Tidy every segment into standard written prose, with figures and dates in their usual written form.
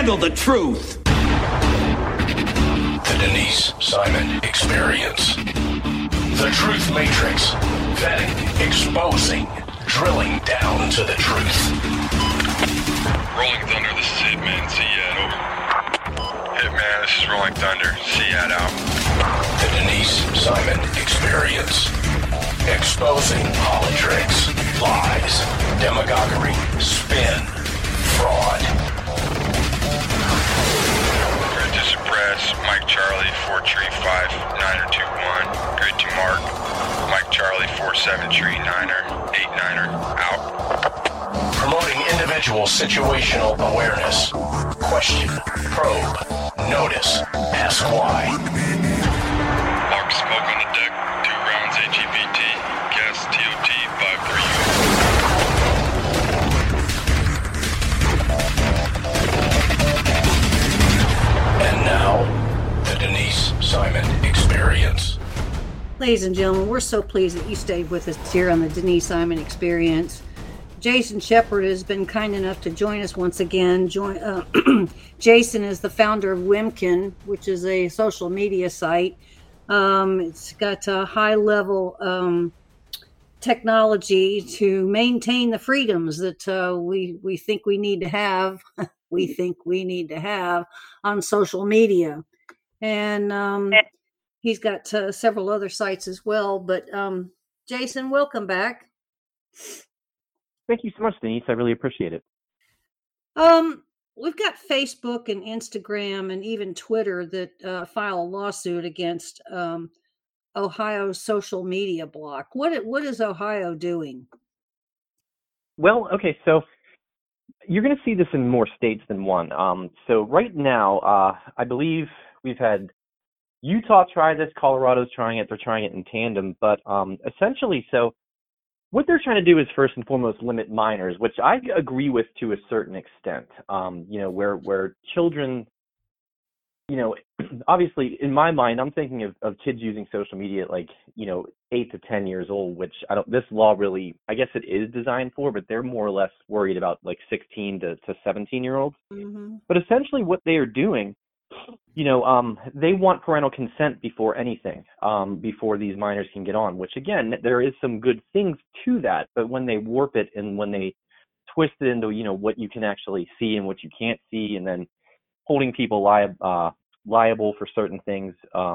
handle the truth. The Denise Simon Experience. The Truth Matrix. Vetting, exposing, drilling down to the truth. Rolling Thunder, this is Hitman. Seat over. Hitman, this is Rolling Thunder. Seat out. The Denise Simon Experience. Exposing politics, lies, demagoguery, spin, fraud. Grid to suppress. Mike Charlie, 4 tree 5, 9er 2-1. Grid to mark. Mike Charlie, 4-7 tree 9er, 8-9er, out. Promoting individual situational awareness. Question, probe, notice, ask why. Mark smoke on the deck, 2 rounds HEPT, gas TOT 5-3. And now, the Denise Simon Experience. Ladies and gentlemen, we're so pleased that you stayed with us here on the Denise Simon Experience. Jason Shepard has been kind enough to join us once again. Jason is the founder of Wimkin, which is a social media site. It's got a high-level technology to maintain the freedoms that we think we need to have. We think we need to have on social media, and he's got several other sites as well. But Jason, welcome back. Thank you so much, Denise. I really appreciate it. We've got Facebook and Instagram and even Twitter that file a lawsuit against Ohio's social media block. What is Ohio doing? Well, okay, so you're going to see this in more states than one. So right now, I believe we've had Utah try this, Colorado's trying it, they're trying it in tandem, but essentially, so what they're trying to do is first and foremost limit minors, which I agree with to a certain extent. Where children, obviously in my mind, I'm thinking of kids using social media at 8 to 10 years old, which this law really, I guess it is designed for, but they're more or less worried about 16 to 17-year-olds. Mm-hmm. But essentially what they are doing, they want parental consent before anything, before these minors can get on, which again, there is some good things to that, but when they warp it and when they twist it into, what you can actually see and what you can't see, and then holding people liable for certain things,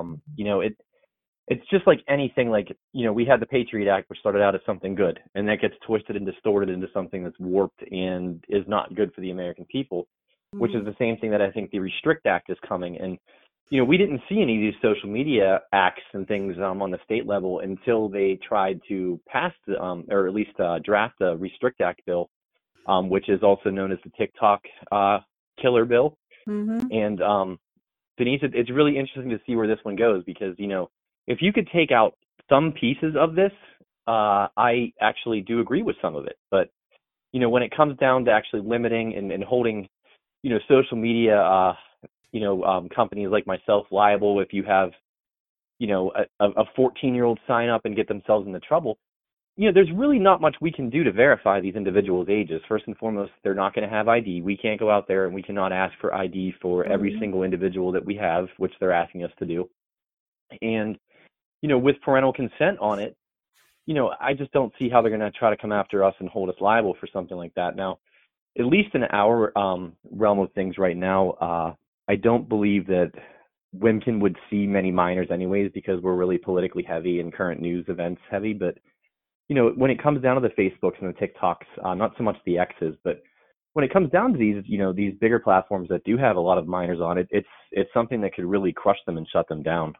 it's just like anything, we had the Patriot Act, which started out as something good, and that gets twisted and distorted into something that's warped and is not good for the American people. Which is the same thing that I think the Restrict Act is coming. And, we didn't see any of these social media acts and things on the state level until they tried to pass or at least draft a Restrict Act bill, which is also known as the TikTok killer bill. Mm-hmm. And Denise, it's really interesting to see where this one goes because, if you could take out some pieces of this, I actually do agree with some of it. But, when it comes down to actually limiting and holding social media, companies like myself liable if you have, a 14-year-old sign up and get themselves into trouble, there's really not much we can do to verify these individuals' ages. First and foremost, they're not going to have ID. We can't go out there and we cannot ask for ID for every single individual that we have, which they're asking us to do. And, with parental consent on it, I just don't see how they're going to try to come after us and hold us liable for something like that. Now, at least in our realm of things right now, I don't believe that Wimkin would see many minors anyways because we're really politically heavy and current news events heavy. But, when it comes down to the Facebooks and the TikToks, not so much the X's, but when it comes down to these bigger platforms that do have a lot of minors on it, it's something that could really crush them and shut them down.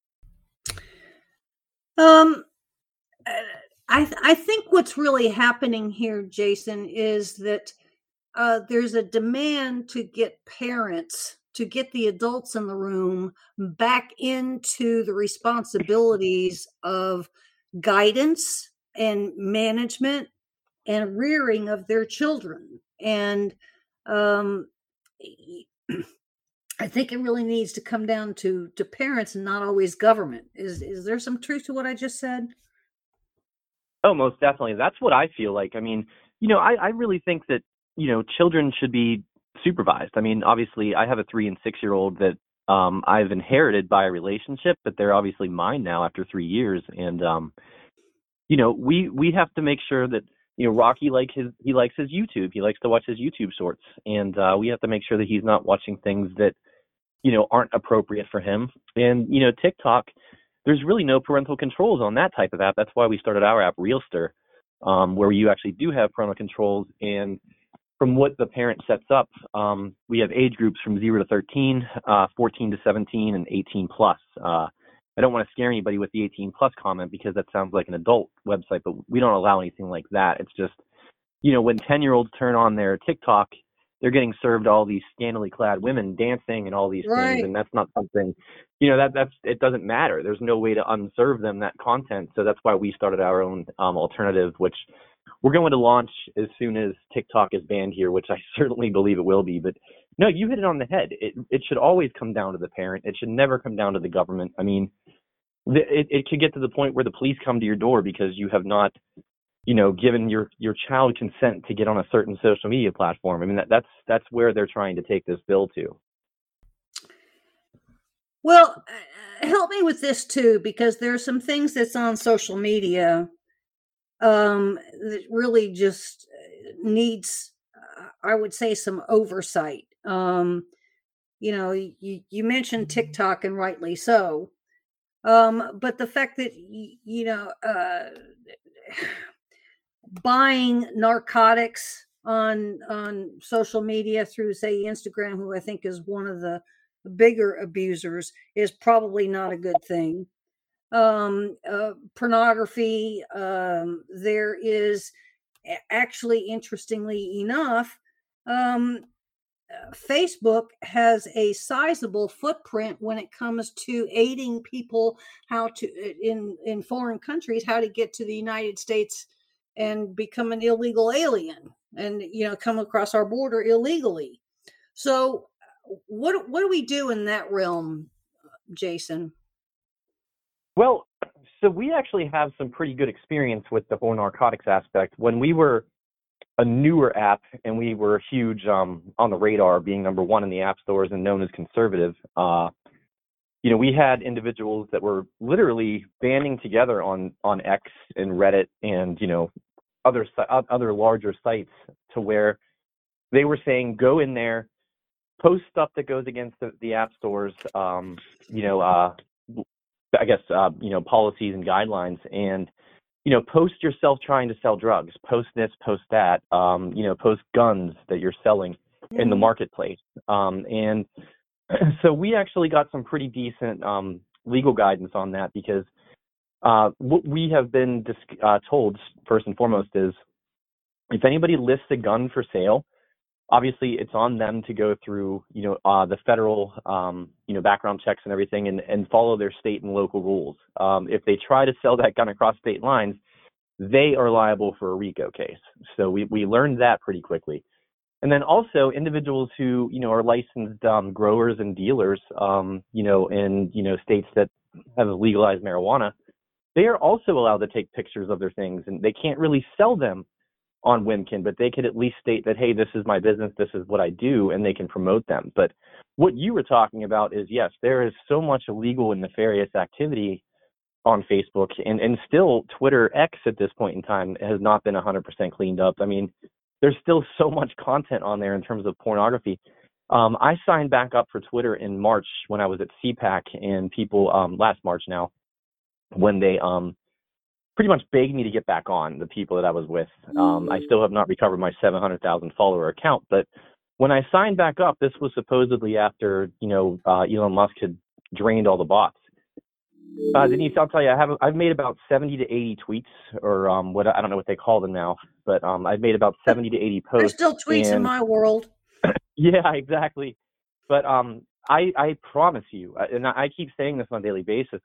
I think what's really happening here, Jason, is that there's a demand to get parents, to get the adults in the room back into the responsibilities of guidance and management and rearing of their children. And I think it really needs to come down to parents and not always government. Is there some truth to what I just said? Oh, most definitely. That's what I feel like. I mean, I really think that, children should be supervised. I mean, obviously, I have a 3 and 6-year-old that I've inherited by a relationship, but they're obviously mine now after 3 years. And we have to make sure that Rocky he likes his YouTube. He likes to watch his YouTube shorts, and we have to make sure that he's not watching things that aren't appropriate for him. And TikTok, there's really no parental controls on that type of app. That's why we started our app, Realster, where you actually do have parental controls. And from what the parent sets up, we have age groups from 0 to 13, 14 to 17, and 18 plus. I don't want to scare anybody with the 18 plus comment because that sounds like an adult website, but we don't allow anything like that. It's just, when 10-year-olds turn on their TikTok, they're getting served all these scantily clad women dancing and all these things, and that's not something, it doesn't matter. There's no way to unserve them that content. So that's why we started our own alternative, which we're going to launch as soon as TikTok is banned here, which I certainly believe it will be. But no, you hit it on the head. It should always come down to the parent. It should never come down to the government. I mean, it could get to the point where the police come to your door because you have not, given your child consent to get on a certain social media platform. I mean, that's where they're trying to take this bill to. Well, help me with this too, because there are some things that's on social media that really just needs, I would say, some oversight. You mentioned TikTok, and rightly so. But the fact that, buying narcotics on social media through, say, Instagram, who I think is one of the bigger abusers, is probably not a good thing. Pornography, there is actually, interestingly enough, Facebook has a sizable footprint when it comes to aiding people in foreign countries, how to get to the United States and become an illegal alien and, come across our border illegally. So what do we do in that realm, Jason? Well, so we actually have some pretty good experience with the whole narcotics aspect. When we were a newer app and we were huge on the radar, being number one in the app stores and known as conservative, we had individuals that were literally banding together on X and Reddit and other larger sites to where they were saying, go in there, post stuff that goes against the app stores, policies and guidelines, and post yourself trying to sell drugs, post this, post that, post guns that you're selling in the marketplace. And so we actually got some pretty decent legal guidance on that, because what we have been told, first and foremost, is if anybody lists a gun for sale, obviously it's on them to go through, the federal, background checks and everything, and follow their state and local rules. If they try to sell that gun across state lines, they are liable for a RICO case. So we learned that pretty quickly. And then also individuals who, are licensed growers and dealers, in, states that have legalized marijuana, they are also allowed to take pictures of their things, and they can't really sell them on Wimkin, but they could at least state that, hey, this is my business, this is what I do, and they can promote them. But what you were talking about is, yes, there is so much illegal and nefarious activity on Facebook, and still Twitter X at this point in time has not been 100% cleaned up. I mean, there's still so much content on there in terms of pornography. I signed back up for Twitter in March when I was at CPAC, and people, last March now, when they pretty much begged me to get back on, the people that I was with. I still have not recovered my 700,000 follower account, but when I signed back up, this was supposedly after, Elon Musk had drained all the bots. Denise, I'll tell you, I've made about 70 to 80 tweets, or I don't know what they call them now, but I've made about 70 to 80 posts. There's still tweets in my world. Yeah, exactly. But I promise you, and I keep saying this on a daily basis,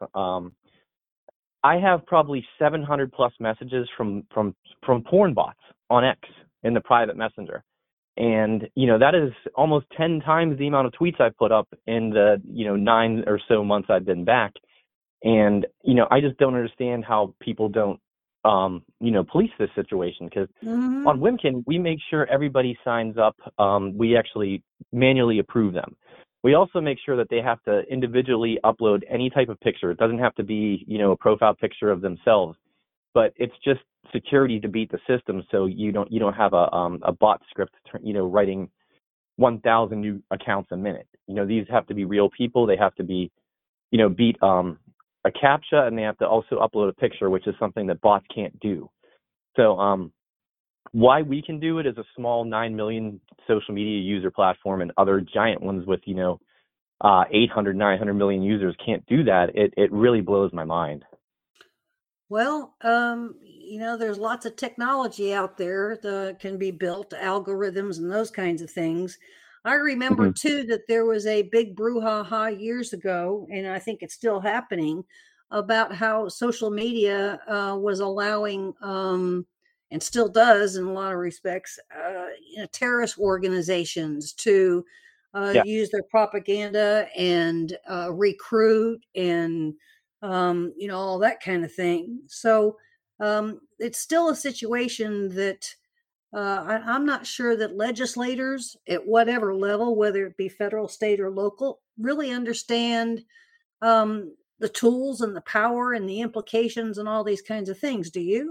I have probably 700 plus messages from porn bots on X in the private messenger. And, that is almost 10 times the amount of tweets I put up in the, 9 or so months I've been back. And, I just don't understand how people don't police this situation, because Mm-hmm. on Wimkin, we make sure everybody signs up. We actually manually approve them. We also make sure that they have to individually upload any type of picture. It doesn't have to be, a profile picture of themselves, but it's just security to beat the system. So you don't have a bot script, writing 1,000 new accounts a minute. These have to be real people. They have to be, beat a CAPTCHA, and they have to also upload a picture, which is something that bots can't do. So why we can do it as a small 9 million social media user platform, and other giant ones with 800, 900 million users can't do that. It really blows my mind. Well, there's lots of technology out there that can be built, algorithms and those kinds of things. I remember Mhm. too that there was a big brouhaha years ago, and I think it's still happening, about how social media was allowing, and still does in a lot of respects, terrorist organizations to Yeah. use their propaganda and recruit and all that kind of thing. So it's still a situation that I'm not sure that legislators at whatever level, whether it be federal, state, or local, really understand the tools and the power and the implications and all these kinds of things. Do you?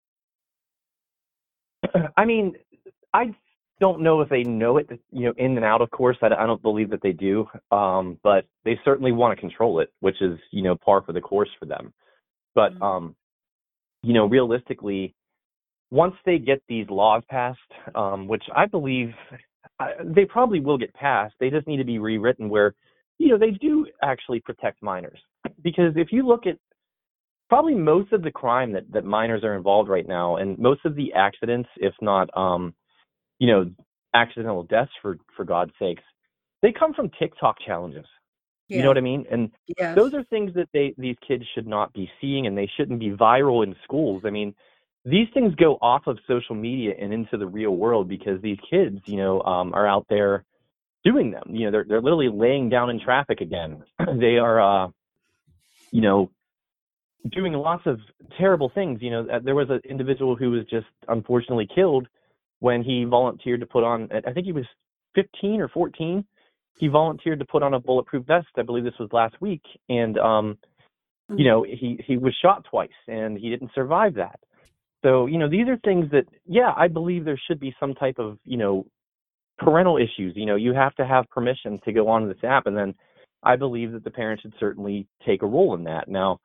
I mean, I don't know if they know it, in and out. Of course, I don't believe that they do. But they certainly want to control it, which is, par for the course for them. But Mhm. realistically, once they get these laws passed, which I believe they probably will get passed, they just need to be rewritten where, they do actually protect minors. Because if you look at probably most of the crime that minors are involved right now, and most of the accidents, if not, you know, accidental deaths for God's sakes, they come from TikTok challenges. You know Yeah. what I mean? And those Yes. are things that these kids should not be seeing, and they shouldn't be viral in schools. I mean, these things go off of social media and into the real world because these kids, are out there doing them. They're literally laying down in traffic again. They are, you know, doing lots of terrible things. There was an individual who was just unfortunately killed when he volunteered to put on, I think he was 15 or 14. He volunteered to put on a bulletproof vest. I believe this was last week. And, Mhm. he was shot twice and he didn't survive that. So, these are things that, yeah, I believe there should be some type of, parental issues. You have to have permission to go on this app. And then I believe that the parents should certainly take a role in that. Now,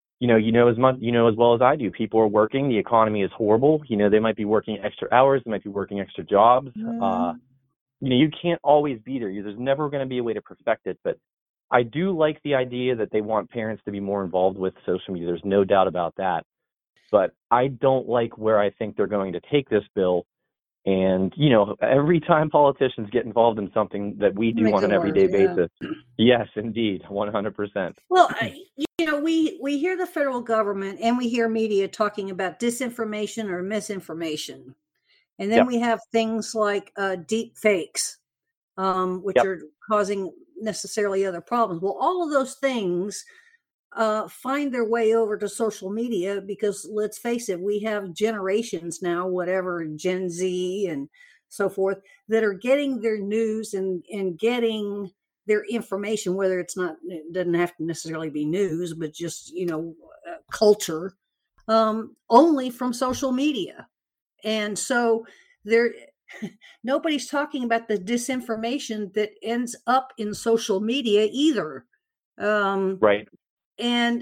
as well as I do, people are working. The economy is horrible. They might be working extra hours. They might be working extra jobs. Mhm. You can't always be there. There's never going to be a way to perfect it. But I do like the idea that they want parents to be more involved with social media. There's no doubt about that. But I don't like where I think they're going to take this bill. And, every time politicians get involved in something that we do Makes on it an worse. everyday Yeah. basis, yes, indeed, 100%. Well, we hear the federal government and we hear media talking about disinformation or misinformation, and then Yep, we have things like deep fakes, which yep, are causing necessarily other problems. Well, all of those things find their way over to social media because let's face it, we have generations now, whatever Gen Z and so forth, that are getting their news and getting their information, whether it doesn't have to necessarily be news, but just culture, only from social media. And so there, nobody's talking about the disinformation that ends up in social media either. Um, right. and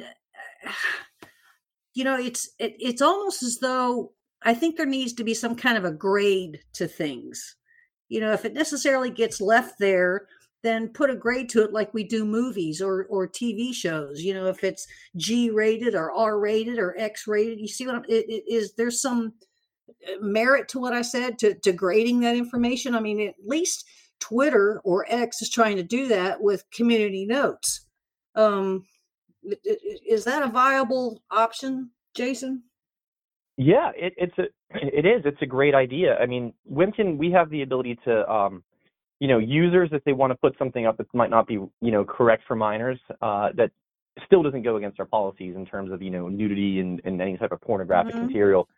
it's almost as though I think there needs to be some kind of a grade to things. If it necessarily gets left there, then put a grade to it like we do movies or TV shows. If it's G rated or R rated or X rated, you see is there's some merit to what I said to grading that information. I mean, at least Twitter or X is trying to do that with community notes. Um, is that a viable option, Jason? Yeah, it's a great idea. I mean, Wimkin, we have the ability to, users, if they want to put something up that might not be, correct for minors, that still doesn't go against our policies in terms of, nudity and any type of pornographic Mhm. material.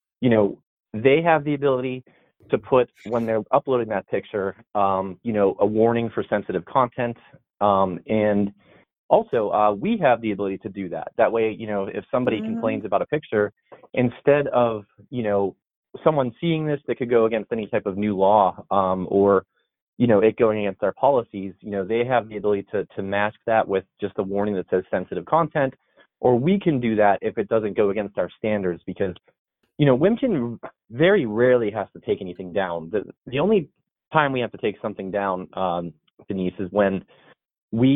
They have the ability to put, when they're uploading that picture, a warning for sensitive content. And also, we have the ability to do that. That way, if somebody Mhm. complains about a picture, instead of, someone seeing this that could go against any type of new law, or, it going against our policies, they have the ability to mask that with just a warning that says sensitive content, or we can do that if it doesn't go against our standards, because, Wimkin very rarely has to take anything down. The only time we have to take something down, Denise, is when we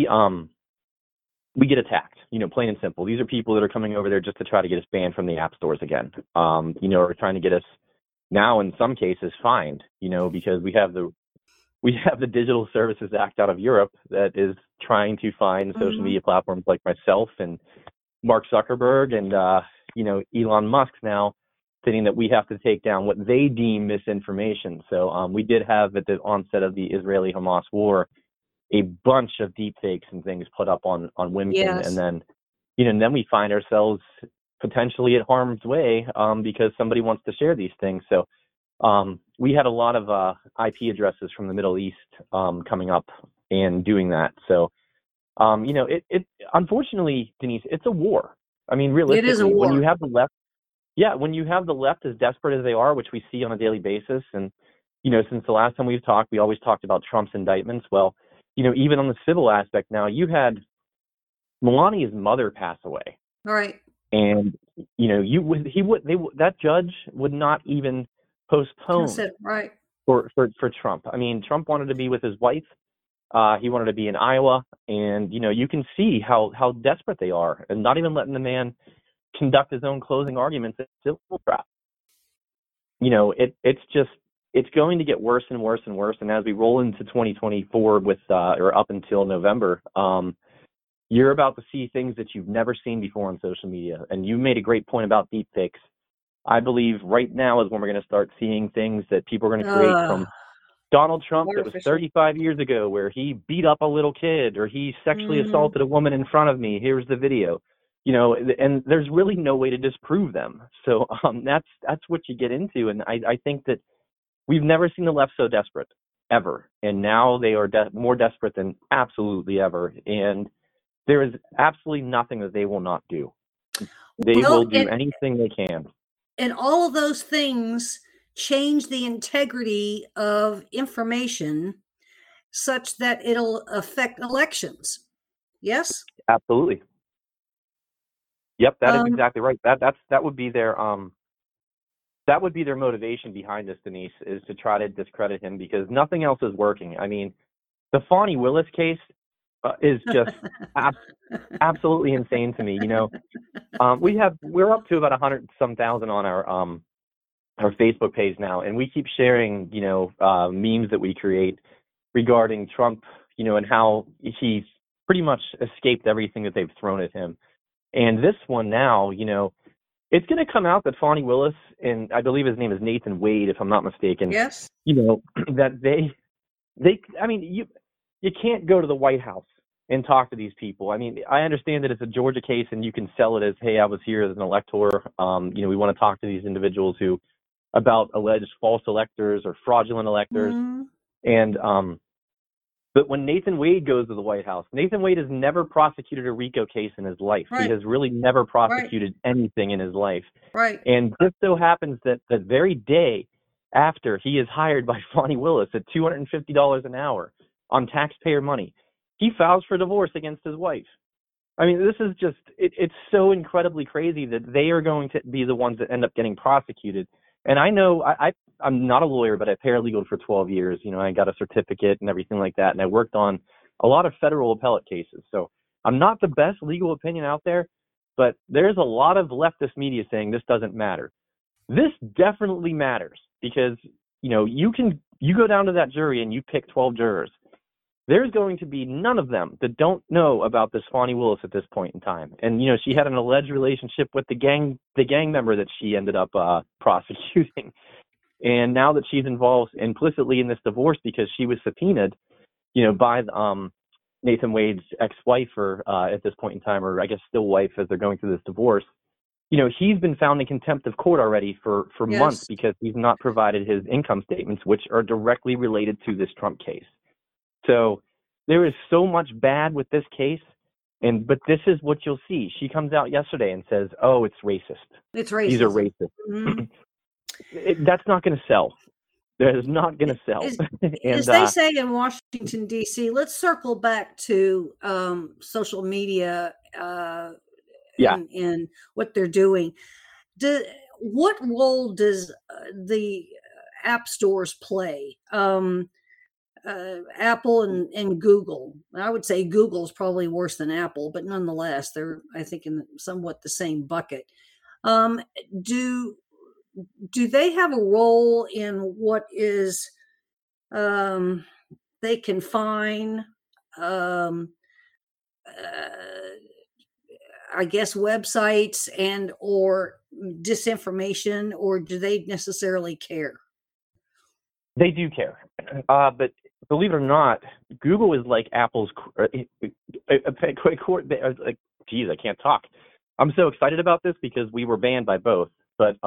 get attacked, plain and simple. These are people that are coming over there just to try to get us banned from the app stores again, or trying to get us now in some cases fined, because we have the Digital Services Act out of Europe that is trying to fine social media platforms like myself and Mark Zuckerberg and, Elon Musk now, stating that we have to take down what they deem misinformation. So we did have, at the onset of the Israeli-Hamas war, a bunch of deep fakes and things put up on Wimkin. Yes. And then, then we find ourselves potentially at harm's way because somebody wants to share these things. So we had a lot of IP addresses from the Middle East coming up and doing that. So, it unfortunately, Denise, it's a war. I mean, realistically, It is a war. when you have the left as desperate as they are, which we see on a daily basis, and, since the last time we've talked, we always talked about Trump's indictments. Well, even on the civil aspect now, you had Melania's mother pass away. Right. And, that judge would not even postpone Right. for Trump. I mean, Trump wanted to be with his wife. He wanted to be in Iowa. And, you can see how desperate they are, and not even letting the man conduct his own closing arguments in civil trial. It's going to get worse and worse and worse. And as we roll into 2024 with, or up until November, you're about to see things that you've never seen before on social media. And you made a great point about deepfakes. I believe right now is when we're going to start seeing things that people are going to create from Donald Trump that was 35 years ago, where he beat up a little kid or he sexually assaulted a woman in front of me. Here's the video. And there's really no way to disprove them. So that's what you get into. And I think that we've never seen the left so desperate, ever. And now they are more desperate than absolutely ever. And there is absolutely nothing that they will not do. They will do anything they can. And all of those things change the integrity of information such that it'll affect elections. Yes? Absolutely. Yep, that is exactly right. That would be their motivation behind this, Denise, is to try to discredit him, because nothing else is working. I mean, the Fani Willis case is just absolutely insane to me. We're up to about 100,000 on our Facebook page now, and we keep sharing memes that we create regarding Trump, and how he's pretty much escaped everything that they've thrown at him. And this one now, it's going to come out that Fani Willis, and I believe his name is Nathan Wade, if I'm not mistaken. Yes. That you can't go to the White House and talk to these people. I mean, I understand that it's a Georgia case and you can sell it as, hey, I was here as an elector. We want to talk to these individuals about alleged false electors or fraudulent electors. And, but when Nathan Wade goes to the White House, Nathan Wade has never prosecuted a RICO case in his life. Right. He has really never prosecuted anything in his life. Right. And just so happens that the very day after he is hired by Fani Willis at $250 an hour on taxpayer money, he files for divorce against his wife. I mean, this is just, it's so incredibly crazy that they are going to be the ones that end up getting prosecuted. And I know I'm not a lawyer, but I paralegalled for 12 years. I got a certificate and everything like that. And I worked on a lot of federal appellate cases. So I'm not the best legal opinion out there, but there's a lot of leftist media saying this doesn't matter. This definitely matters, because, you go down to that jury and you pick 12 jurors. There's going to be none of them that don't know about this Fani Willis at this point in time. And, she had an alleged relationship with the gang member that she ended up prosecuting. And now that she's involved implicitly in this divorce because she was subpoenaed, by Nathan Wade's ex-wife, or at this point in time, or I guess still wife, as they're going through this divorce, he's been found in contempt of court already for Yes. months because he's not provided his income statements, which are directly related to this Trump case. So there is so much bad with this case, but this is what you'll see. She comes out yesterday and says, "Oh, it's racist. It's racist. These are racist." Mm-hmm. That's not going to sell. That is not going to sell. As they say in Washington, D.C., let's circle back to social media and what they're doing. What role does the app stores play? Apple and Google. I would say Google is probably worse than Apple, but nonetheless, they're, I think, in somewhat the same bucket. Do they have a role in what is they can find, I guess, websites and or disinformation, or do they necessarily care? They do care, but believe it or not, Google is like Apple's. Geez, I can't talk. I'm so excited about this because we were banned by both. But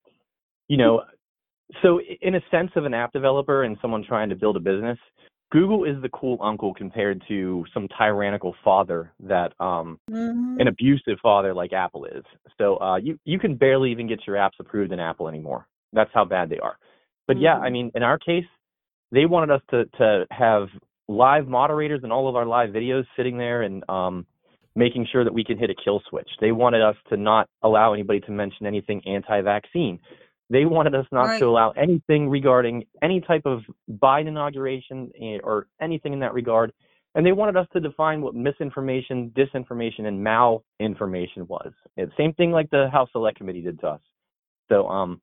so in a sense of an app developer and someone trying to build a business, Google is the cool uncle compared to some tyrannical father that an abusive father like Apple is. So you can barely even get your apps approved in Apple anymore. That's how bad they are. But yeah, I mean, in our case, they wanted us to have live moderators in all of our live videos sitting there and making sure that we can hit a kill switch. They wanted us to not allow anybody to mention anything anti-vaccine. They wanted us not to allow anything regarding any type of Biden inauguration or anything in that regard. And they wanted us to define what misinformation, disinformation, and malinformation was. And same thing like the House Select Committee did to us. So,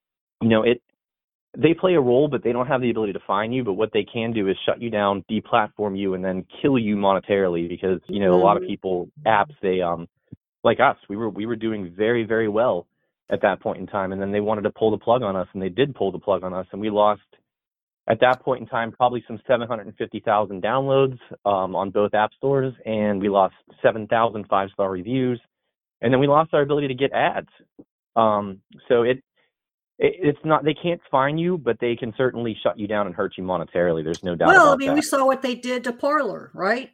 they play a role, but they don't have the ability to fine you. But what they can do is shut you down, deplatform you, and then kill you monetarily because, a lot of people, apps, they, like us, we were doing very, very well at that point in time. And then they wanted to pull the plug on us, and they did pull the plug on us. And we lost, at that point in time, probably some 750,000 downloads on both app stores. And we lost 7,000 5-star reviews. And then we lost our ability to get ads. So it's not, they can't fine you, but they can certainly shut you down and hurt you monetarily. There's no doubt about that. We saw what they did to Parler, right?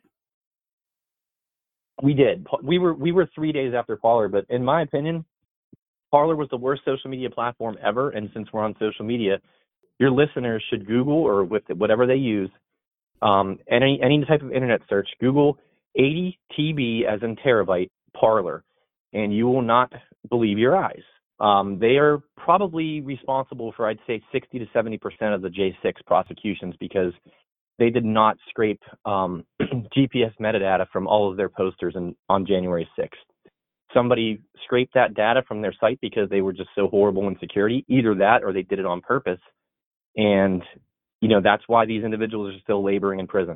We did. We were 3 days after Parler, but in my opinion, Parler was the worst social media platform ever. And since we're on social media, your listeners should Google or with whatever they use, any type of internet search, Google 80 TB as in terabyte Parler, and you will not believe your eyes. They are probably responsible for, I'd say, 60 to 70% of the J6 prosecutions because they did not scrape GPS metadata from all of their posters on January 6th. Somebody scraped that data from their site because they were just so horrible in security. Either that or they did it on purpose. And, that's why these individuals are still laboring in prison.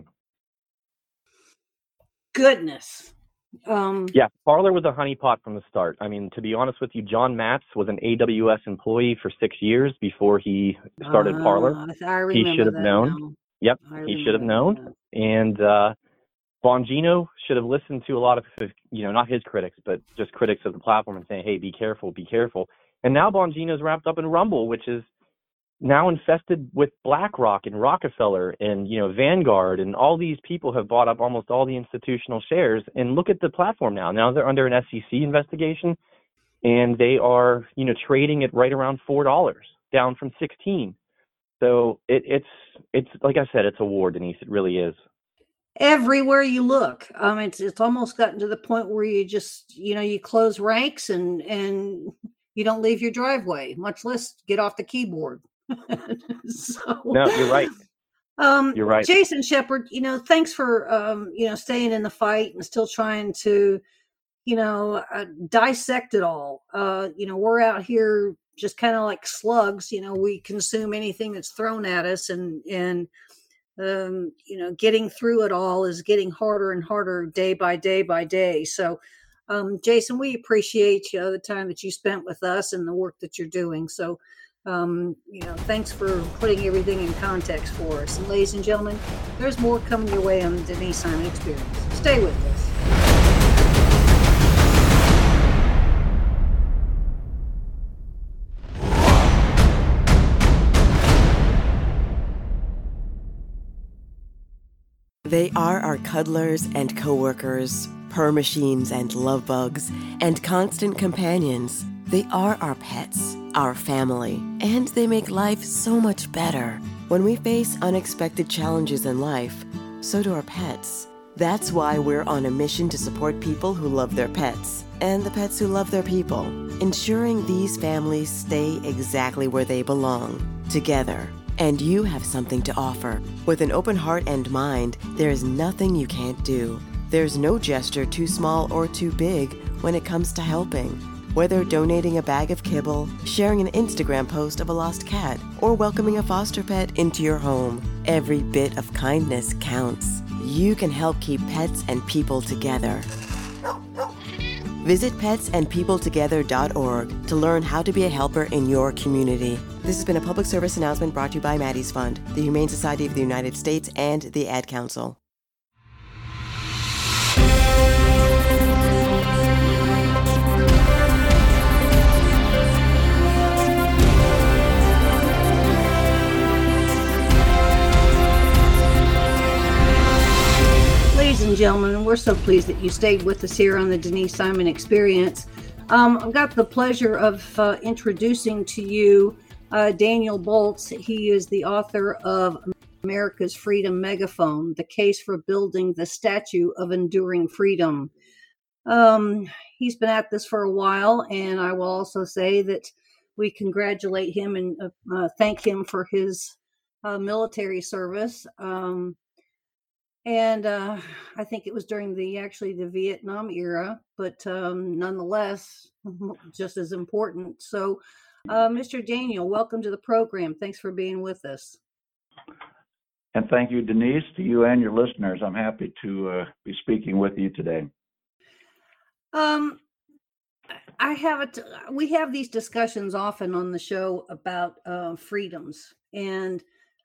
Goodness. Yeah, Parler was a honeypot from the start. I mean, to be honest with you, John Matz was an AWS employee for 6 years before he started Parler. He should have known. Now. Yep, he should have known. And Bongino should have listened to a lot of, not his critics, but just critics of the platform and saying, hey, be careful, be careful. And now Bongino's wrapped up in Rumble, which is now infested with BlackRock and Rockefeller and, Vanguard, and all these people have bought up almost all the institutional shares. And look at the platform now. Now they're under an SEC investigation, and they are, trading at right around $4, down from $16. So it's like I said, it's a war, Denise. It really is. Everywhere you look, it's almost gotten to the point where you just, you close ranks and you don't leave your driveway, much less get off the keyboard. So, no, you're right. You're right. Jason Shepard, thanks for, staying in the fight and still trying to, dissect it all. We're out here just kind of like slugs, we consume anything that's thrown at us and getting through it all is getting harder and harder day by day by day. So, Jason, we appreciate the time that you spent with us and the work that you're doing. So, Thanks for putting everything in context for us. And ladies and gentlemen, there's more coming your way on the Denise Simon Experience. Stay with us. They are our cuddlers and coworkers, purr machines and love bugs, and constant companions. They are our pets, our family, and they make life so much better. When we face unexpected challenges in life, so do our pets. That's why we're on a mission to support people who love their pets and the pets who love their people, ensuring these families stay exactly where they belong, together. And you have something to offer. With an open heart and mind, there is nothing you can't do. There's no gesture too small or too big when it comes to helping. Whether donating a bag of kibble, sharing an Instagram post of a lost cat, or welcoming a foster pet into your home, every bit of kindness counts. You can help keep pets and people together. Visit petsandpeopletogether.org to learn how to be a helper in your community. This has been a public service announcement brought to you by Maddie's Fund, the Humane Society of the United States, and the Ad Council. Ladies and gentlemen, we're so pleased that you stayed with us here on the Denise Simon Experience. I've got the pleasure of introducing to you Daniel Boltz. He is the author of America's Freedom Megaphone, The Case for Building the Statue of Enduring Freedom. He's been at this for a while, and I will also say that we congratulate him and thank him for his military service. And I think it was during the Vietnam era, but nonetheless, just as important. So, Mr. Daniel, welcome to the program. Thanks for being with us. And thank you, Denise, to you and your listeners. I'm happy to be speaking with you today. We have these discussions often on the show about freedoms, and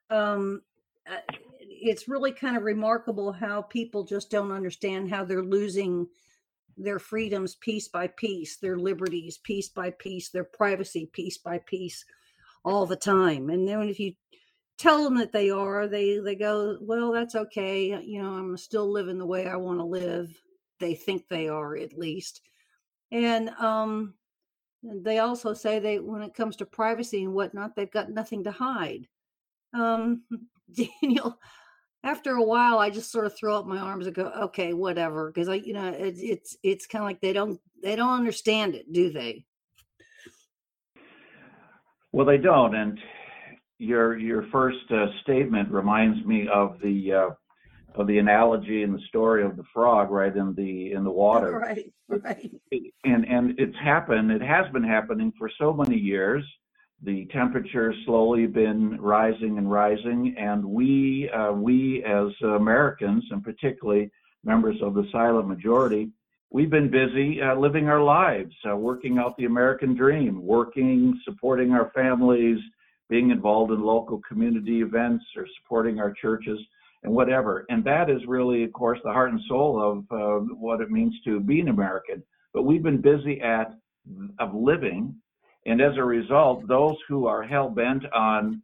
it's really kind of remarkable how people just don't understand how they're losing their freedoms piece by piece, their liberties piece by piece, their privacy piece by piece all the time. And then if you tell them that they go, well, that's okay. I'm still living the way I want to live. They think they are, at least. And they also say when it comes to privacy and whatnot, they've got nothing to hide. Daniel, after a while, I just sort of throw up my arms and go, okay, whatever. Because it's kind of like they don't understand it, do they? Well, they don't. And your first statement reminds me of the analogy and the story of the frog right in the water. Right. And it's happened. It has been happening for so many years. The temperature's slowly been rising and rising, and we as Americans, and particularly members of the silent majority, we've been busy living our lives, working out the American dream, working, supporting our families, being involved in local community events or supporting our churches and whatever. And that is really, of course, the heart and soul of what it means to be an American. But we've been busy of living. And as a result, those who are hell-bent on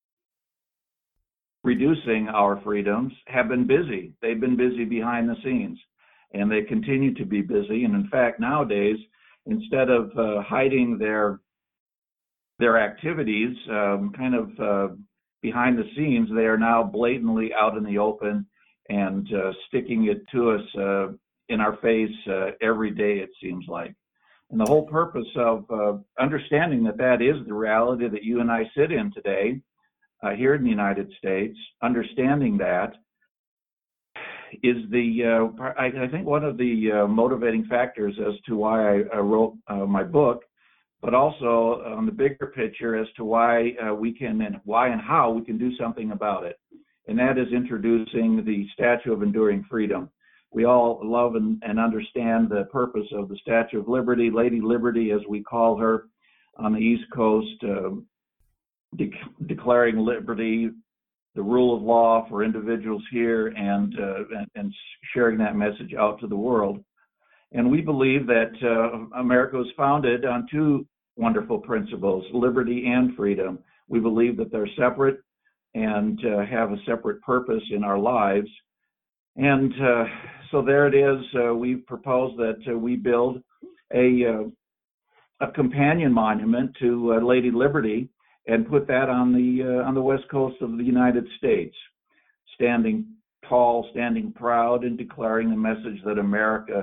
reducing our freedoms have been busy. They've been busy behind the scenes, and they continue to be busy. And in fact, nowadays, instead of hiding their activities behind the scenes, they are now blatantly out in the open and sticking it to us in our face every day, it seems like. And the whole purpose of understanding that is the reality that you and I sit in today here in the United States, understanding that is I think one of the motivating factors as to why I wrote my book, but also on the bigger picture as to why we can and how we can do something about it. And that is introducing the Statue of Enduring Freedom. We all love and understand the purpose of the Statue of Liberty, Lady Liberty, as we call her, on the East Coast. declaring liberty, the rule of law for individuals here, and sharing that message out to the world. And we believe that America was founded on two wonderful principles, liberty and freedom. We believe that they're separate and have a separate purpose in our lives. And so there it is. We propose that we build a companion monument to Lady Liberty and put that on the west coast of the United States, standing tall, standing proud, and declaring the message that America,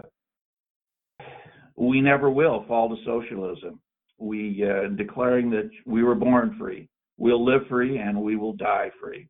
we never will fall to socialism. We declaring that we were born free, we'll live free, and we will die free.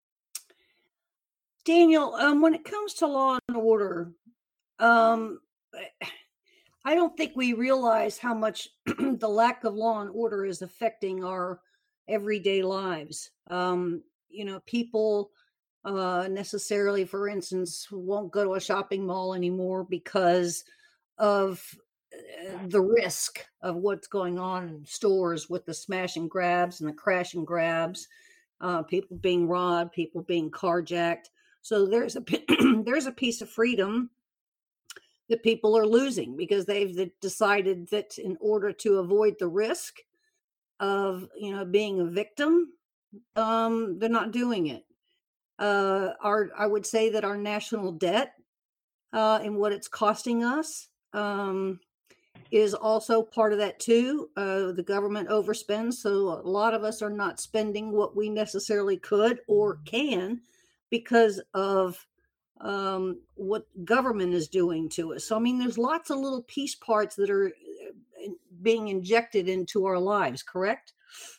Daniel, when it comes to law and order, I don't think we realize how much the lack of law and order is affecting our everyday lives. People necessarily, for instance, won't go to a shopping mall anymore because of the risk of what's going on in stores with the smash and grabs and the crash and grabs, people being robbed, people being carjacked. So there's a piece of freedom that people are losing because they've decided that in order to avoid the risk of being a victim, they're not doing it. I would say that our national debt and what it's costing us is also part of that too. The government overspends, so a lot of us are not spending what we necessarily could or can because of what government is doing to us. So, I mean, there's lots of little piece parts that are being injected into our lives, correct?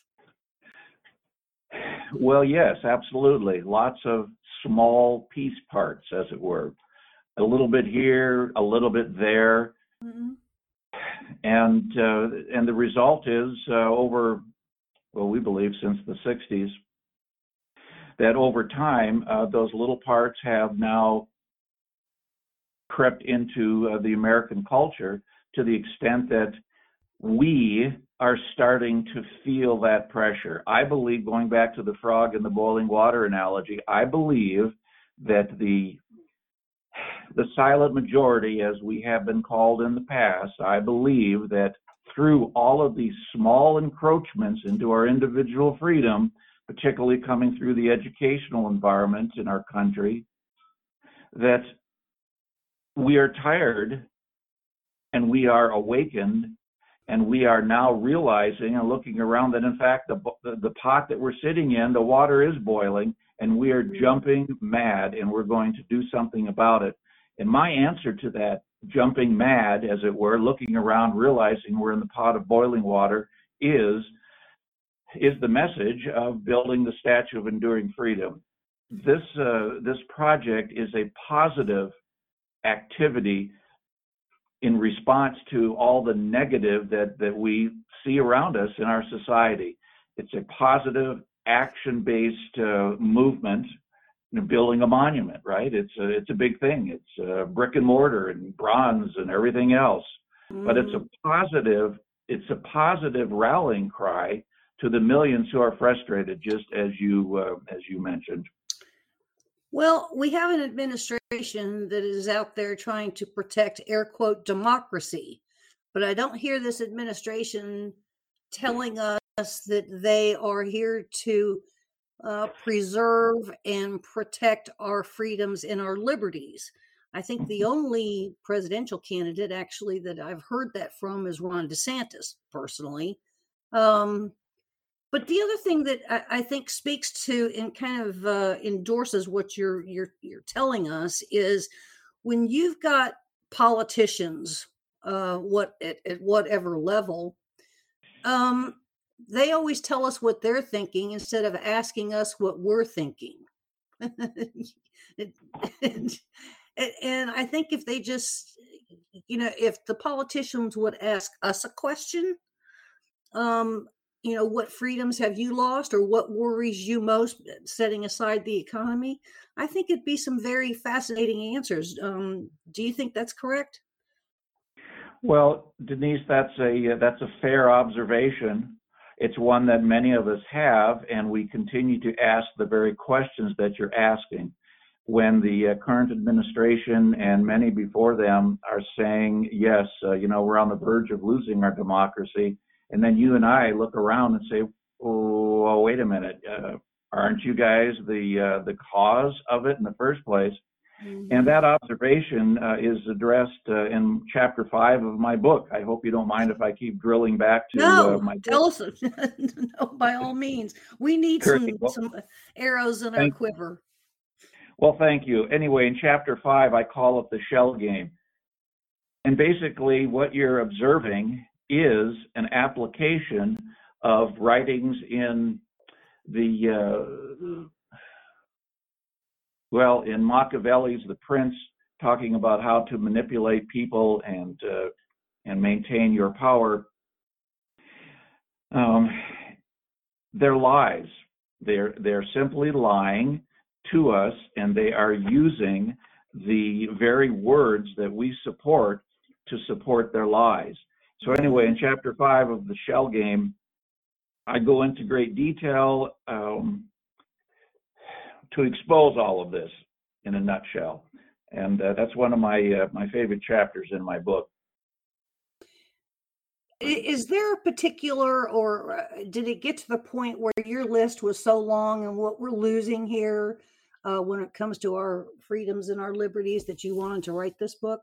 Well, yes, absolutely. Lots of small piece parts, as it were. A little bit here, a little bit there. Mm-hmm. And the result is we believe since the 60s, that over time, those little parts have now crept into the American culture to the extent that we are starting to feel that pressure. I believe, going back to the frog in the boiling water analogy, I believe that the silent majority, as we have been called in the past, I believe that through all of these small encroachments into our individual freedom, particularly coming through the educational environment in our country, that we are tired and we are awakened and we are now realizing and looking around that, in fact, the pot that we're sitting in, the water is boiling, and we are jumping mad, and we're going to do something about it. And my answer to that, jumping mad, as it were, looking around, realizing we're in the pot of boiling water, is the message of building the Statue of Enduring Freedom. This project is a positive activity in response to all the negative that we see around us in our society. It's a positive, action-based movement, building a monument, right? It's a big thing. It's brick and mortar and bronze and everything else, but it's a positive rallying cry to the millions who are frustrated, just as you mentioned. Well, we have an administration that is out there trying to protect, air quote, democracy, but I don't hear this administration telling us that they are here to preserve and protect our freedoms and our liberties. I think the only presidential candidate actually that I've heard that from is Ron DeSantis, personally. But the other thing that I think speaks to and kind of endorses what you're telling us is when you've got politicians, at whatever level, they always tell us what they're thinking instead of asking us what we're thinking. And I think if they just, if the politicians would ask us a question, what freedoms have you lost or what worries you most, setting aside the economy? I think it'd be some very fascinating answers. Do you think that's correct? Well, Denise, that's a fair observation. It's one that many of us have, and we continue to ask the very questions that you're asking. When the current administration and many before them are saying, yes, we're on the verge of losing our democracy, and then you and I look around and say, oh, wait a minute, aren't you guys the cause of it in the first place? Mm-hmm. And that observation is addressed in chapter 5 of my book. I hope you don't mind if I keep drilling back to my book. Tell us. No, by all means. We need some arrows in our quiver. Well, thank you. Anyway, in chapter 5, I call it the shell game. And basically what you're observing is an application of writings in in Machiavelli's The Prince, talking about how to manipulate people and maintain your power. They're lies. They're simply lying to us, and they are using the very words that we support to support their lies. So anyway, in chapter 5 of the shell game, I go into great detail to expose all of this in a nutshell, and that's one of my favorite chapters in my book. Is there a particular, or did it get to the point where your list was so long and what we're losing here when it comes to our freedoms and our liberties that you wanted to write this book?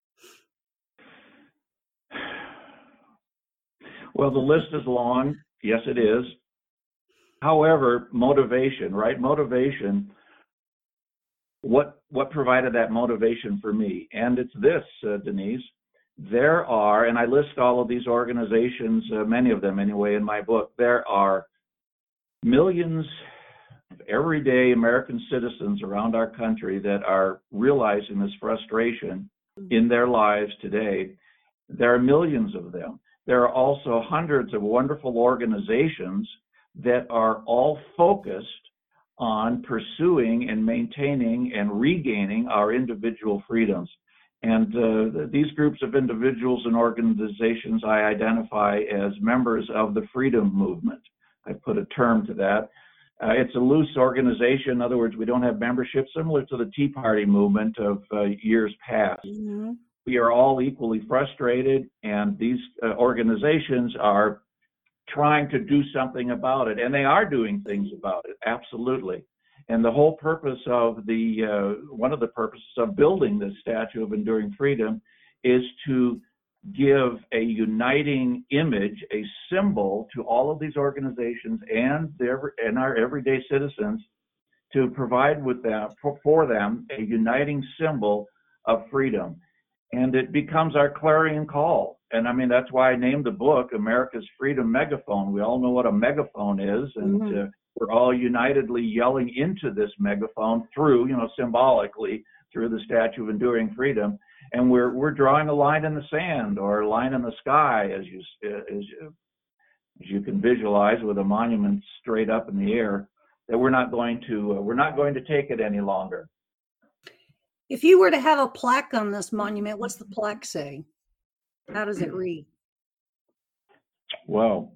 Well, the list is long. Yes, it is. However, motivation, right? Motivation, what provided that motivation for me? And it's this, Denise. There are, and I list all of these organizations, many of them anyway, in my book. There are millions of everyday American citizens around our country that are realizing this frustration in their lives today. There are millions of them. There are also hundreds of wonderful organizations that are all focused on pursuing and maintaining and regaining our individual freedoms. And these groups of individuals and organizations I identify as members of the freedom movement. I put a term to that. It's a loose organization. In other words, we don't have membership, similar to the Tea Party movement of years past. Mm-hmm. We are all equally frustrated, and these organizations are trying to do something about it, and they are doing things about it, absolutely. And the whole purpose of one of the purposes of building this Statue of Enduring Freedom is to give a uniting image, a symbol to all of these organizations and our everyday citizens, to provide with them, for them, a uniting symbol of freedom. And it becomes our clarion call. And I mean, that's why I named the book America's Freedom Megaphone. We all know what a megaphone is, and we're all unitedly yelling into this megaphone through, symbolically, through the Statue of Enduring Freedom. And we're drawing a line in the sand, or a line in the sky, as you can visualize, with a monument straight up in the air, that we're not going to take it any longer. If you were to have a plaque on this monument, what's the plaque say? How does it read? Well,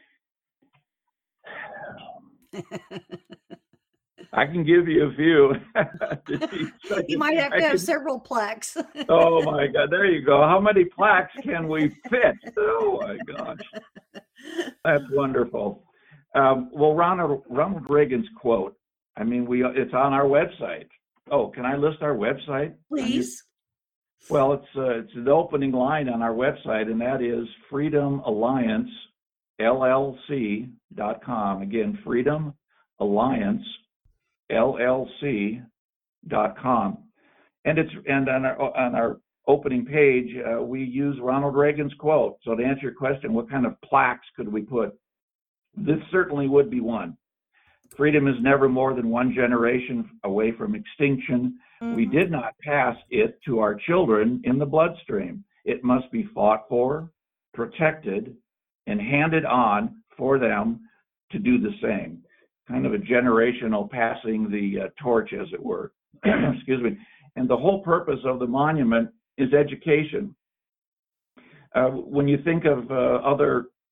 I can give you a few. You might have to have several plaques. Oh my God, there you go. How many plaques can we fit? Oh my gosh, that's wonderful. Well, Ronald Reagan's quote, I mean, it's on our website. Oh, can I list our website? Please. Well, it's the opening line on our website, and that is freedomalliancellc.com. Again, freedomalliancellc.com. And on our opening page, we use Ronald Reagan's quote. So to answer your question, what kind of plaques could we put? This certainly would be one. Freedom is never more than one generation away from extinction. Mm-hmm. We did not pass it to our children in the bloodstream. It must be fought for, protected, and handed on for them to do the same. Kind of a generational passing the torch, as it were. Excuse me. And the whole purpose of the monument is education. When you think of other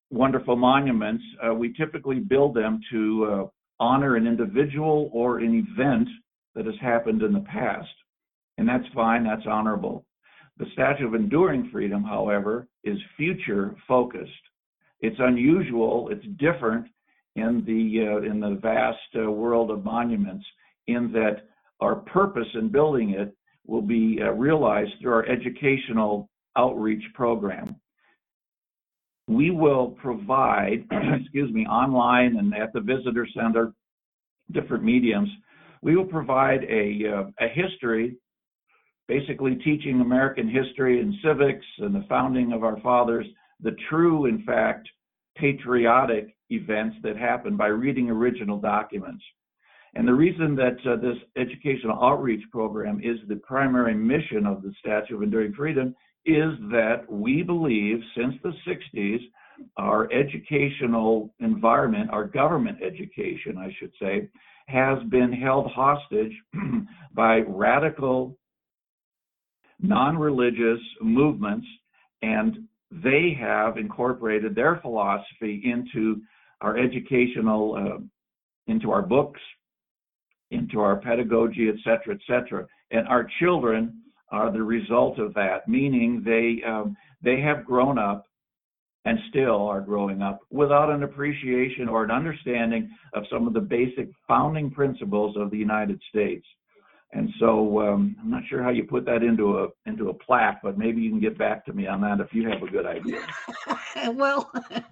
wonderful monuments, we typically build them to honor an individual or an event that has happened in the past. And that's fine, that's honorable. The Statue of Enduring Freedom, however, is future focused. It's unusual, it's different in the vast world of monuments, in that our purpose in building it will be realized through our educational outreach program. We will provide, online and at the visitor center, different mediums, we will provide a history, basically teaching American history and civics and the founding of our fathers, the true, in fact, patriotic events that happened by reading original documents. And the reason that this educational outreach program is the primary mission of the Statue of Enduring Freedom is that we believe since the 60s, our educational environment, our government education, I should say, has been held hostage by radical, non-religious movements, and they have incorporated their philosophy into our educational, into our books, into our pedagogy, et cetera, and our children are the result of that, meaning they have grown up and still are growing up without an appreciation or an understanding of some of the basic founding principles of the United States. And so I'm not sure how you put that into a plaque, but maybe you can get back to me on that if you have a good idea. Well,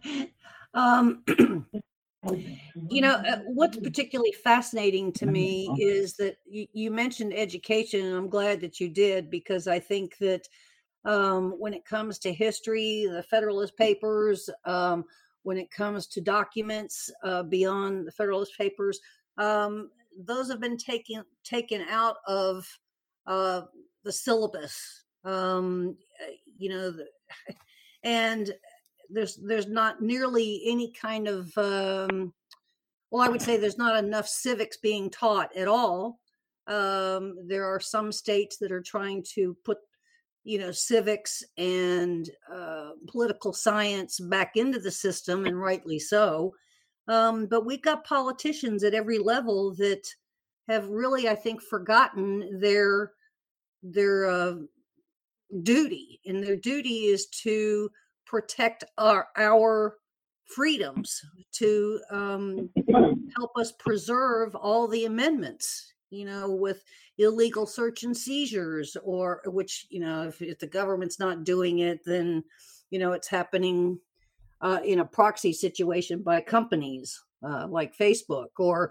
what's particularly fascinating to me is that you mentioned education, and I'm glad that you did, because I think that when it comes to history, the Federalist Papers, when it comes to documents beyond the Federalist Papers, those have been taken out of the syllabus, and there's not nearly any kind of, I would say there's not enough civics being taught at all. There are some states that are trying to put, civics and political science back into the system, and rightly so. But we've got politicians at every level that have really, I think, forgotten their duty, and their duty is to protect our freedoms, to help us preserve all the amendments, with illegal search and seizures, or which, if the government's not doing it, then, it's happening in a proxy situation by companies like Facebook, or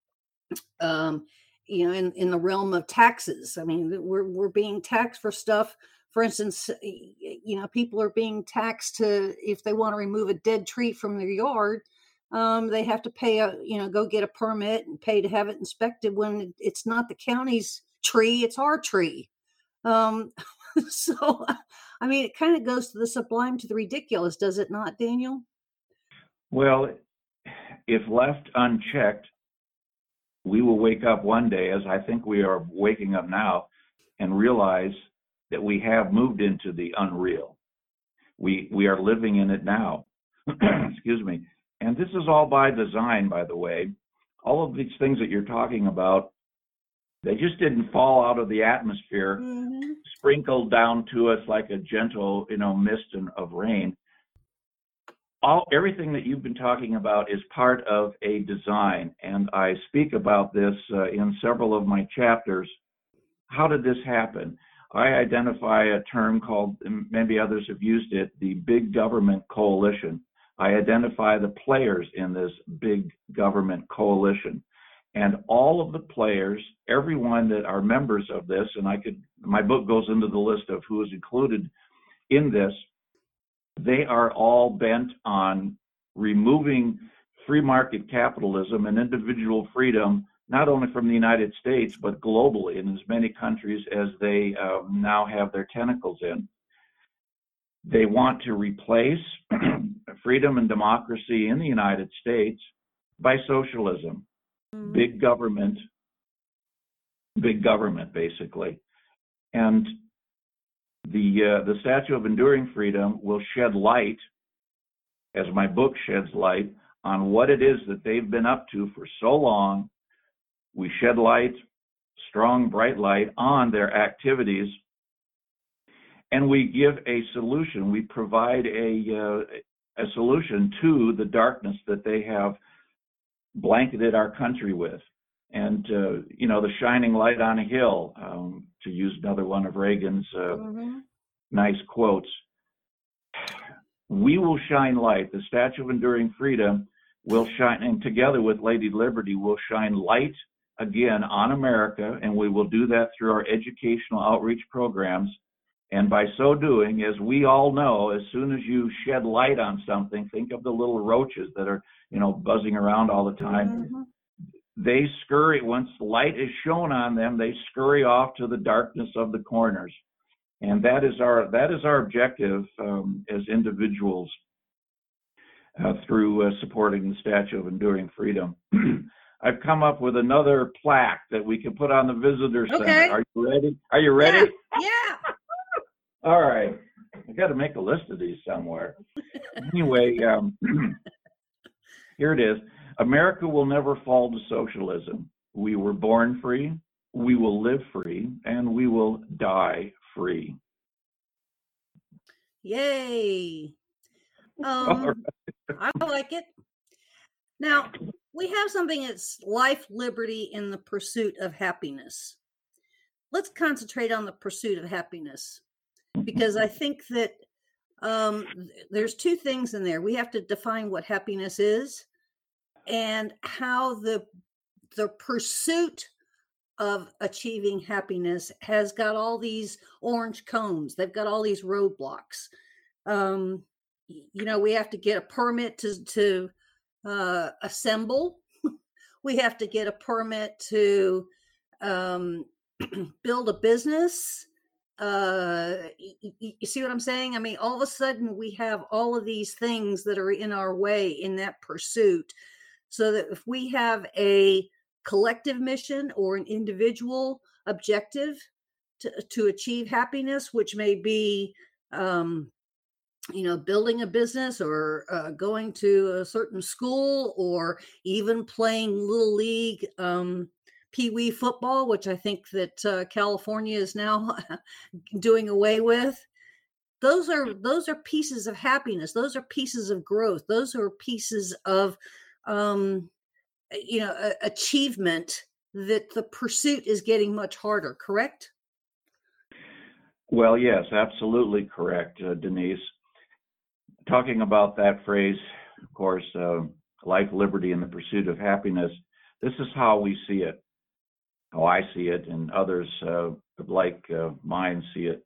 in the realm of taxes. I mean, we're being taxed for stuff. For instance, people are being taxed if they want to remove a dead tree from their yard, they have to pay go get a permit and pay to have it inspected when it's not the county's tree, it's our tree. So, I mean, it kind of goes to the sublime to the ridiculous, does it not, Daniel? Well, if left unchecked, we will wake up one day, as I think we are waking up now, and realize that we have moved into the unreal. We are living in it now. Excuse me. And this is all by design, by the way. All of these things that you're talking about, they just didn't fall out of the atmosphere, sprinkled down to us like a gentle, mist of rain. Everything that you've been talking about is part of a design, and I speak about this in several of my chapters. How did this happen? I identify a term called, maybe others have used it, the big government coalition. I identify the players in this big government coalition. And all of the players, everyone that are members of this, and my book goes into the list of who is included in this, they are all bent on removing free market capitalism and individual freedom, not only from the United States, but globally in as many countries as they now have their tentacles in. They want to replace freedom and democracy in the United States by socialism, big government, basically. And the Statue of Enduring Freedom will shed light as my book sheds light on what it is that they've been up to for so long. We shed light, strong, bright light on their activities, and we give a solution. We provide a solution to the darkness that they have blanketed our country with. And, the shining light on a hill, to use another one of Reagan's nice quotes. We will shine light. The Statue of Enduring Freedom will shine, and together with Lady Liberty, will shine light again on America, and we will do that through our educational outreach programs. And by so doing, as we all know, as soon as you shed light on something, think of the little roaches that are, buzzing around all the time. They scurry, once the light is shown on them, they scurry off to the darkness of the corners. And that is our objective as individuals through supporting the Statue of Enduring Freedom. I've come up with another plaque that we can put on the visitor center. Are you ready? Are you ready? Yeah. All right. I got to make a list of these somewhere. Anyway, here it is. America will never fall to socialism. We were born free, we will live free, and we will die free. Yay. I like it. Now, we have something that's life, liberty, and the pursuit of happiness. Let's concentrate on the pursuit of happiness, because I think that there's two things in there. We have to define what happiness is and how the pursuit of achieving happiness has got all these orange cones. They've got all these roadblocks. We have to get a permit to assemble. We have to get a permit to build a business. You see what I'm saying? I mean, all of a sudden we have all of these things that are in our way in that pursuit, so that if we have a collective mission or an individual objective to achieve happiness, which may be, building a business or going to a certain school, or even playing Little League Pee-wee football, which I think that California is now doing away with. Those are pieces of happiness. Those are pieces of growth. Those are pieces of achievement that the pursuit is getting much harder, correct? Well, yes, absolutely correct, Denise. Talking about that phrase, of course, life, liberty, and the pursuit of happiness, this is how we see it, how I see it, and others like mine see it.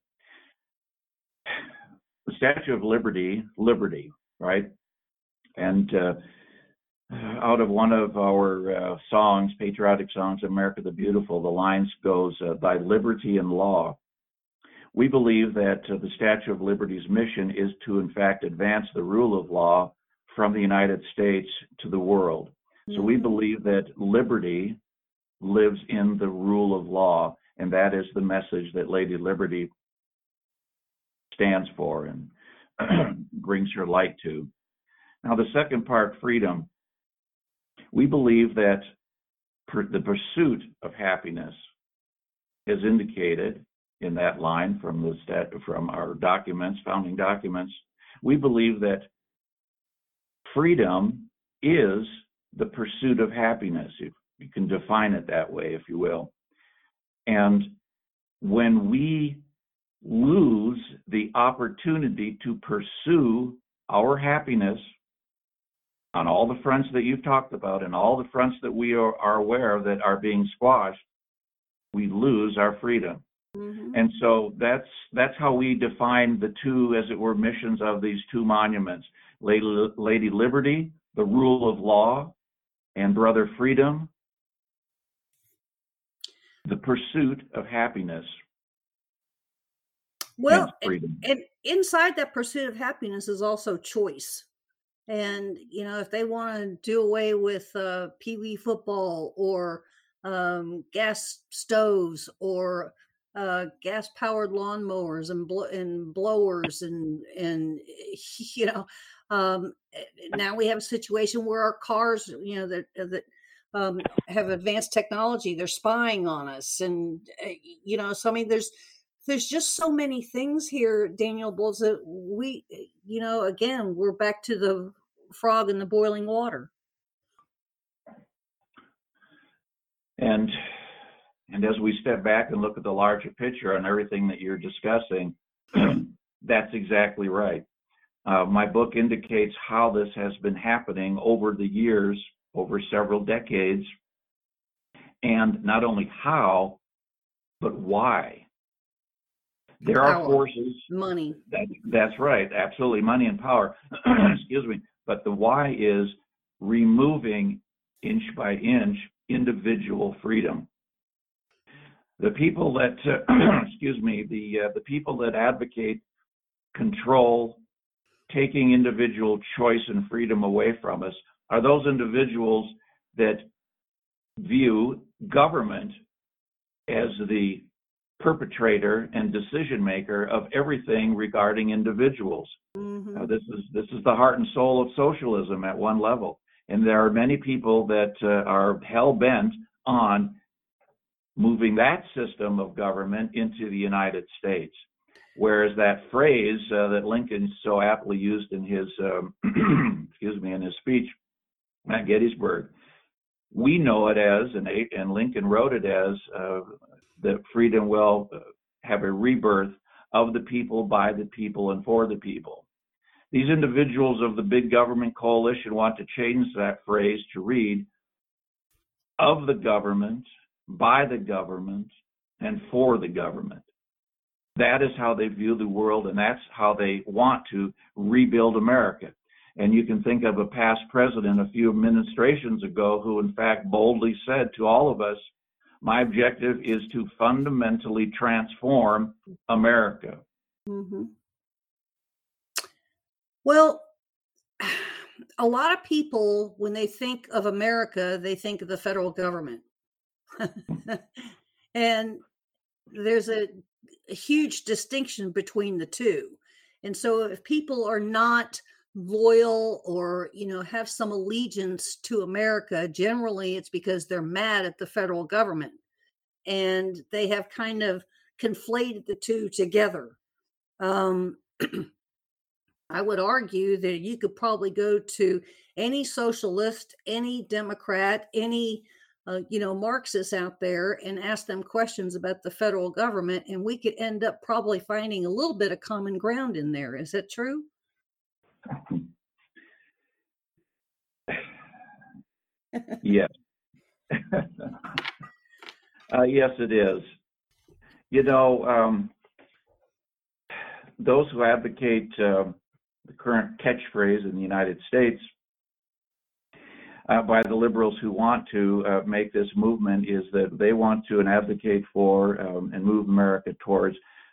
The Statue of Liberty, right? And out of one of our songs, patriotic songs, America the Beautiful, the lines goes, "Thy liberty and law." We believe that the Statue of Liberty's mission is to, in fact, advance the rule of law from the United States to the world. So we believe that liberty lives in the rule of law, and that is the message that Lady Liberty stands for and brings her light to. Now, the second part, freedom. We believe that the pursuit of happiness is indicated in that line from our documents, founding documents. We believe that freedom is the pursuit of happiness. You can define it that way, if you will. And when we lose the opportunity to pursue our happiness on all the fronts that you've talked about and all the fronts that we are aware of that are being squashed, we lose our freedom. And so that's how we define the two, as it were, missions of these two monuments. Lady Liberty, the rule of law, and Brother Freedom, the pursuit of happiness. Well, and inside that pursuit of happiness is also choice. And, if they want to do away with pee-wee football or gas stoves or gas-powered lawnmowers and blowers and Now we have a situation where our cars, that have advanced technology, they're spying on us, and so I mean, there's just so many things here, Daniel Bolts, that we, again, we're back to the frog in the boiling water. And as we step back and look at the larger picture on everything that you're discussing, that's exactly right. My book indicates how this has been happening over the years, over several decades, and not only how, but why. There are forces. Money. That's right. Absolutely. Money and power. Excuse me. But the why is removing inch by inch individual freedom. The people that, the people that advocate control, taking individual choice and freedom away from us, are those individuals that view government as the perpetrator and decision maker of everything regarding individuals. Mm-hmm. This is the heart and soul of socialism at one level, and there are many people that are hell bent on moving that system of government into the United States. Whereas that phrase that Lincoln so aptly used in his in his speech at Gettysburg, we know it as, and Lincoln wrote it as, that freedom will have a rebirth of the people, by the people, and for the people. These individuals of the big government coalition want to change that phrase to read, of the government, by the government, and for the government. That is how they view the world, and that's how they want to rebuild America. And you can think of a past president a few administrations ago who in fact boldly said to all of us, my objective is to fundamentally transform America. Mm-hmm. Well, a lot of people, when they think of America, they think of the federal government. And there's a huge distinction between the two. And so if people are not loyal or, have some allegiance to America, generally it's because they're mad at the federal government. And they have kind of conflated the two together. I would argue that you could probably go to any socialist, any Democrat, any Marxists out there and ask them questions about the federal government, and we could end up probably finding a little bit of common ground in there. Is that true? Yes. Yes, it is. Those who advocate the current catchphrase in the United States by the liberals who want to make this movement is that they want to and advocate for and move America towards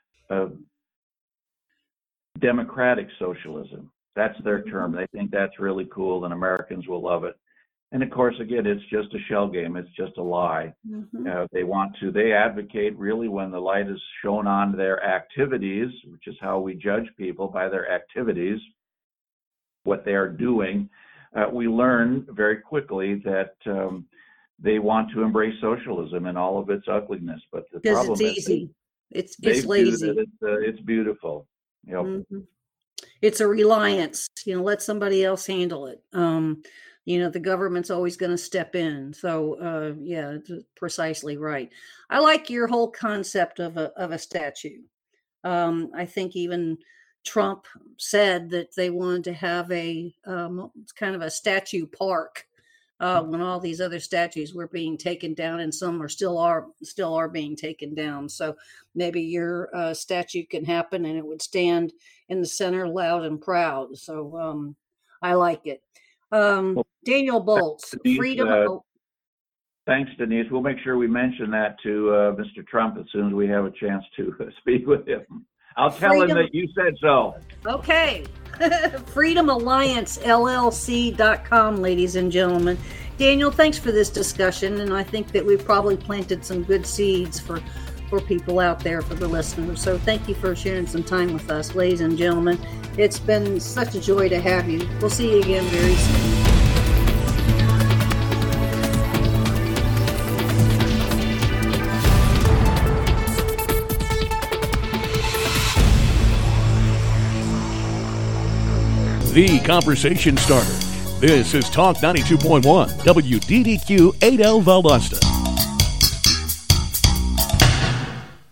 democratic socialism. That's their term. They think that's really cool and Americans will love it. And of course, again, it's just a shell game. It's just a lie. Mm-hmm. They advocate really when the light is shown on their activities, which is how we judge people, by their activities, what they are doing. We learn very quickly that they want to embrace socialism and all of its ugliness. But the problem it's is easy. It's lazy. It's beautiful. Mm-hmm. It's a reliance. Let somebody else handle it. The government's always going to step in. So, it's precisely right. I like your whole concept of a statue. I think even Trump said that they wanted to have it's kind of a statue park when all these other statues were being taken down, and some still are being taken down. So maybe your statue can happen, and it would stand in the center, loud and proud. So I like it. Daniel Bolts, Denise, freedom. Thanks, Denise. We'll make sure we mention that to Mr. Trump as soon as we have a chance to speak with him. I'll tell him that you said so. Okay. FreedomAllianceLLC.com, ladies and gentlemen. Daniel, thanks for this discussion, and I think that we've probably planted some good seeds for for people out there, for the listeners. So thank you for sharing some time with us, ladies and gentlemen. It's been such a joy to have you. We'll see you again very soon. The conversation starter. This is Talk 92.1 WDDQ 8L Valdosta.